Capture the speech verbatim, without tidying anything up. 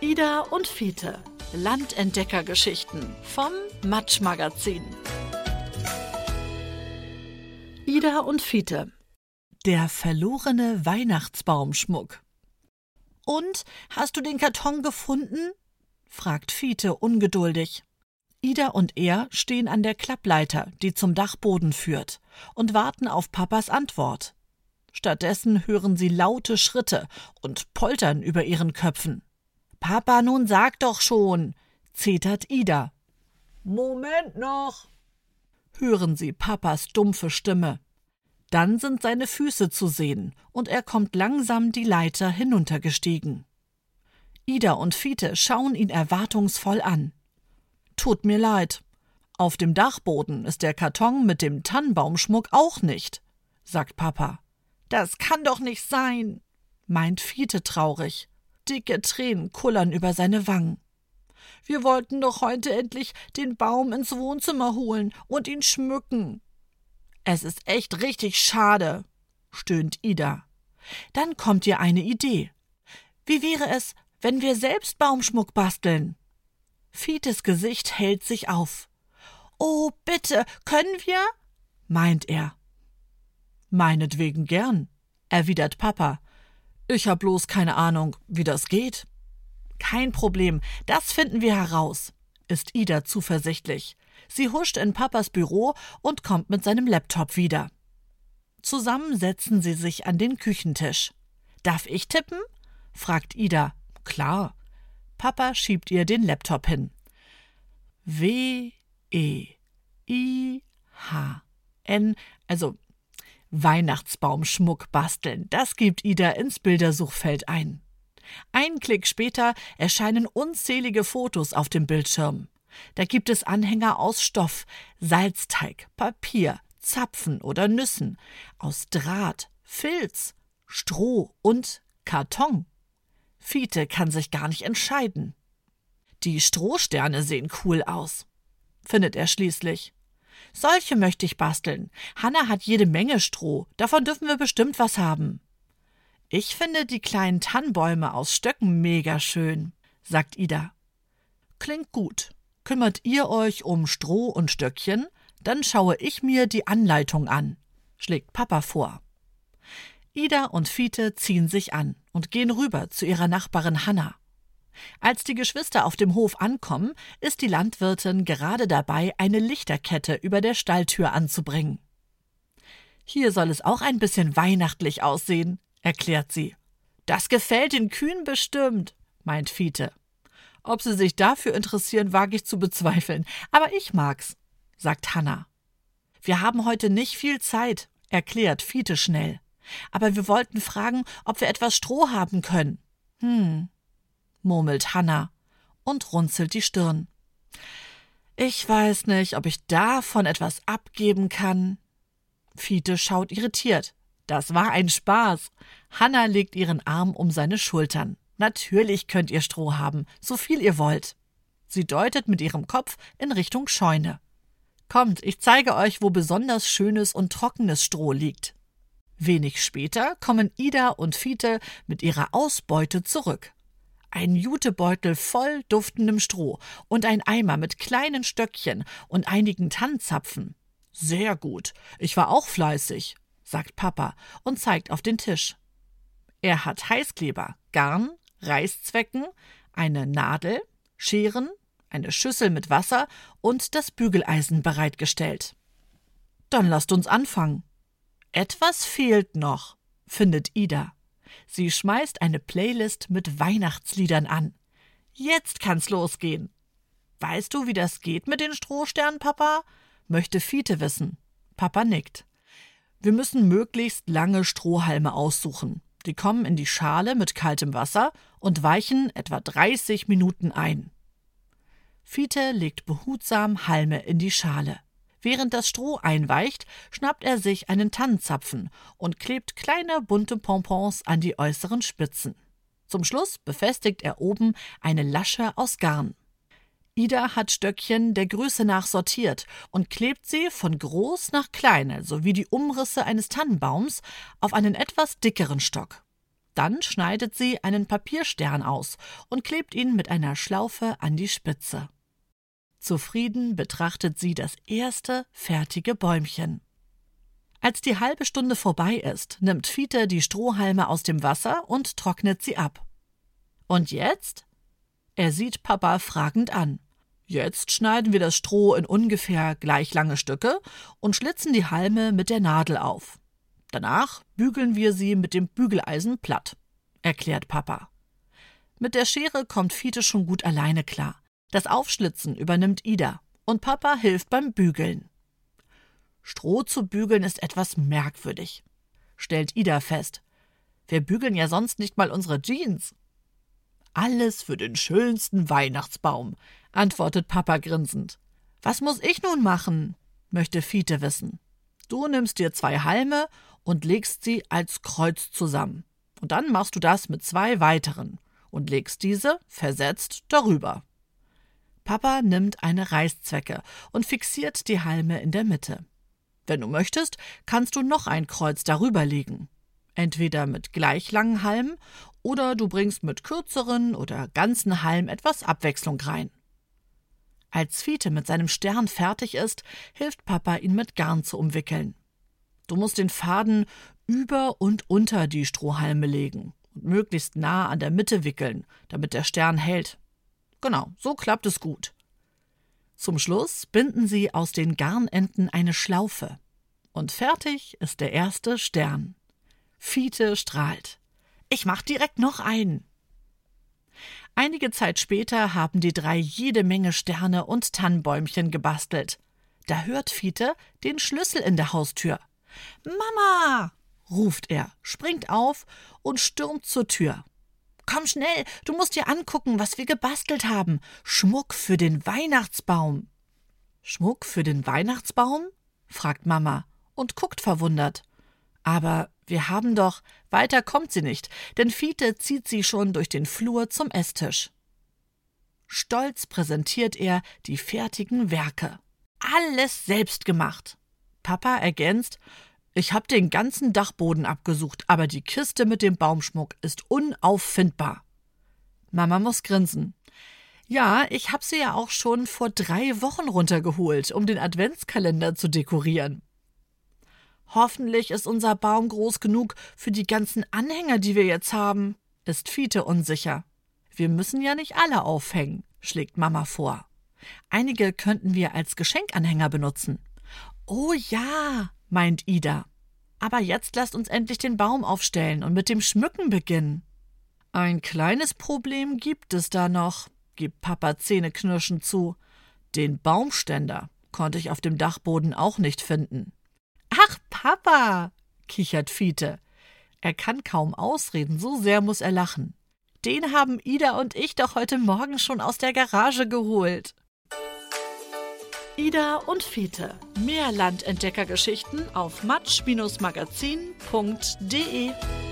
Ida und Fiete. Landentdeckergeschichten vom Matsch-Magazin. Ida und Fiete. Der verlorene Weihnachtsbaumschmuck. »Und, hast du den Karton gefunden?« fragt Fiete ungeduldig. Ida und er stehen an der Klappleiter, die zum Dachboden führt, und warten auf Papas Antwort. Stattdessen hören sie laute Schritte und poltern über ihren Köpfen. »Papa, nun sag doch schon«, zetert Ida. »Moment noch«, hören sie Papas dumpfe Stimme. Dann sind seine Füße zu sehen und er kommt langsam die Leiter hinuntergestiegen. Ida und Fiete schauen ihn erwartungsvoll an. »Tut mir leid. Auf dem Dachboden ist der Karton mit dem Tannenbaumschmuck auch nicht«, sagt Papa. »Das kann doch nicht sein«, meint Fiete traurig. Dicke Tränen kullern über seine Wangen. »Wir wollten doch heute endlich den Baum ins Wohnzimmer holen und ihn schmücken.« »Es ist echt richtig schade«, stöhnt Ida. Dann kommt ihr eine Idee. »Wie wäre es, wenn wir selbst Baumschmuck basteln?« Fietes Gesicht hellt sich auf. »Oh, bitte, können wir?«, meint er. »Meinetwegen gern«, erwidert Papa. »Ich hab bloß keine Ahnung, wie das geht.« »Kein Problem, das finden wir heraus«, ist Ida zuversichtlich. Sie huscht in Papas Büro und kommt mit seinem Laptop wieder. Zusammen setzen sie sich an den Küchentisch. »Darf ich tippen?«, fragt Ida. »Klar.« Papa schiebt ihr den Laptop hin. W E I H N, also Weihnachtsbaumschmuck basteln, das gibt Ida ins Bildersuchfeld ein. Ein Klick später erscheinen unzählige Fotos auf dem Bildschirm. Da gibt es Anhänger aus Stoff, Salzteig, Papier, Zapfen oder Nüssen, aus Draht, Filz, Stroh und Karton. Fiete kann sich gar nicht entscheiden. Die Strohsterne sehen cool aus, findet er schließlich. Solche möchte ich basteln. Hanna hat jede Menge Stroh, davon dürfen wir bestimmt was haben. Ich finde die kleinen Tannenbäume aus Stöcken mega schön, sagt Ida. Klingt gut. Kümmert ihr euch um Stroh und Stöckchen, dann schaue ich mir die Anleitung an, schlägt Papa vor. Ida und Fiete ziehen sich an und gehen rüber zu ihrer Nachbarin Hanna. Als die Geschwister auf dem Hof ankommen, ist die Landwirtin gerade dabei, eine Lichterkette über der Stalltür anzubringen. »Hier soll es auch ein bisschen weihnachtlich aussehen«, erklärt sie. »Das gefällt den Kühen bestimmt«, meint Fiete. »Ob sie sich dafür interessieren, wage ich zu bezweifeln, aber ich mag's«, sagt Hanna. »Wir haben heute nicht viel Zeit«, erklärt Fiete schnell. »Aber wir wollten fragen, ob wir etwas Stroh haben können.« »Hm«, murmelt Hanna und runzelt die Stirn. »Ich weiß nicht, ob ich davon etwas abgeben kann.« Fiete schaut irritiert. Das war ein Spaß. Hanna legt ihren Arm um seine Schultern. »Natürlich könnt ihr Stroh haben, so viel ihr wollt.« Sie deutet mit ihrem Kopf in Richtung Scheune. »Kommt, ich zeige euch, wo besonders schönes und trockenes Stroh liegt.« Wenig später kommen Ida und Fiete mit ihrer Ausbeute zurück. Ein Jutebeutel voll duftendem Stroh und ein Eimer mit kleinen Stöckchen und einigen Tannenzapfen. »Sehr gut, ich war auch fleißig«, sagt Papa und zeigt auf den Tisch. Er hat Heißkleber, Garn, Reißzwecken, eine Nadel, Scheren, eine Schüssel mit Wasser und das Bügeleisen bereitgestellt. »Dann lasst uns anfangen.« »Etwas fehlt noch«, findet Ida. Sie schmeißt eine Playlist mit Weihnachtsliedern an. »Jetzt kann's losgehen.« »Weißt du, wie das geht mit den Strohsternen, Papa?«, möchte Fiete wissen. Papa nickt. »Wir müssen möglichst lange Strohhalme aussuchen. Die kommen in die Schale mit kaltem Wasser und weichen etwa dreißig Minuten ein.« Fiete legt behutsam Halme in die Schale. Während das Stroh einweicht, schnappt er sich einen Tannenzapfen und klebt kleine bunte Pompons an die äußeren Spitzen. Zum Schluss befestigt er oben eine Lasche aus Garn. Ida hat Stöckchen der Größe nach sortiert und klebt sie von groß nach klein, sowie die Umrisse eines Tannenbaums, auf einen etwas dickeren Stock. Dann schneidet sie einen Papierstern aus und klebt ihn mit einer Schlaufe an die Spitze. Zufrieden betrachtet sie das erste fertige Bäumchen. Als die halbe Stunde vorbei ist, nimmt Fiete die Strohhalme aus dem Wasser und trocknet sie ab. Und jetzt? Er sieht Papa fragend an. Jetzt schneiden wir das Stroh in ungefähr gleich lange Stücke und schlitzen die Halme mit der Nadel auf. Danach bügeln wir sie mit dem Bügeleisen platt, erklärt Papa. Mit der Schere kommt Fiete schon gut alleine klar. Das Aufschlitzen übernimmt Ida und Papa hilft beim Bügeln. Stroh zu bügeln ist etwas merkwürdig, stellt Ida fest. Wir bügeln ja sonst nicht mal unsere Jeans. Alles für den schönsten Weihnachtsbaum, antwortet Papa grinsend. Was muss ich nun machen? Möchte Fiete wissen. Du nimmst dir zwei Halme und legst sie als Kreuz zusammen. Und dann machst du das mit zwei weiteren und legst diese versetzt darüber. Papa nimmt eine Reißzwecke und fixiert die Halme in der Mitte. Wenn du möchtest, kannst du noch ein Kreuz darüber legen. Entweder mit gleich langen Halmen oder du bringst mit kürzeren oder ganzen Halmen etwas Abwechslung rein. Als Fiete mit seinem Stern fertig ist, hilft Papa, ihn mit Garn zu umwickeln. Du musst den Faden über und unter die Strohhalme legen und möglichst nah an der Mitte wickeln, damit der Stern hält. Genau, so klappt es gut. Zum Schluss binden sie aus den Garnenden eine Schlaufe. Und fertig ist der erste Stern. Fiete strahlt. Ich mach direkt noch einen. Einige Zeit später haben die drei jede Menge Sterne und Tannenbäumchen gebastelt. Da hört Fiete den Schlüssel in der Haustür. »Mama«, ruft er, springt auf und stürmt zur Tür. »Komm schnell, du musst dir angucken, was wir gebastelt haben. Schmuck für den Weihnachtsbaum.« »Schmuck für den Weihnachtsbaum?« fragt Mama und guckt verwundert. Aber wir haben doch, weiter kommt sie nicht, denn Fiete zieht sie schon durch den Flur zum Esstisch. Stolz präsentiert er die fertigen Werke. Alles selbst gemacht. Papa ergänzt, ich habe den ganzen Dachboden abgesucht, aber die Kiste mit dem Baumschmuck ist unauffindbar. Mama muss grinsen. Ja, ich habe sie ja auch schon vor drei Wochen runtergeholt, um den Adventskalender zu dekorieren. Hoffentlich ist unser Baum groß genug für die ganzen Anhänger, die wir jetzt haben, ist Fiete unsicher. Wir müssen ja nicht alle aufhängen, schlägt Mama vor. Einige könnten wir als Geschenkanhänger benutzen. Oh ja, meint Ida. Aber jetzt lasst uns endlich den Baum aufstellen und mit dem Schmücken beginnen. Ein kleines Problem gibt es da noch, gibt Papa zähneknirschend zu. Den Baumständer konnte ich auf dem Dachboden auch nicht finden. »Ach, Papa«, kichert Fiete. Er kann kaum ausreden, so sehr muss er lachen. »Den haben Ida und ich doch heute Morgen schon aus der Garage geholt.« Ida und Fiete. Mehr Landentdeckergeschichten auf matsch Bindestrich magazin punkt de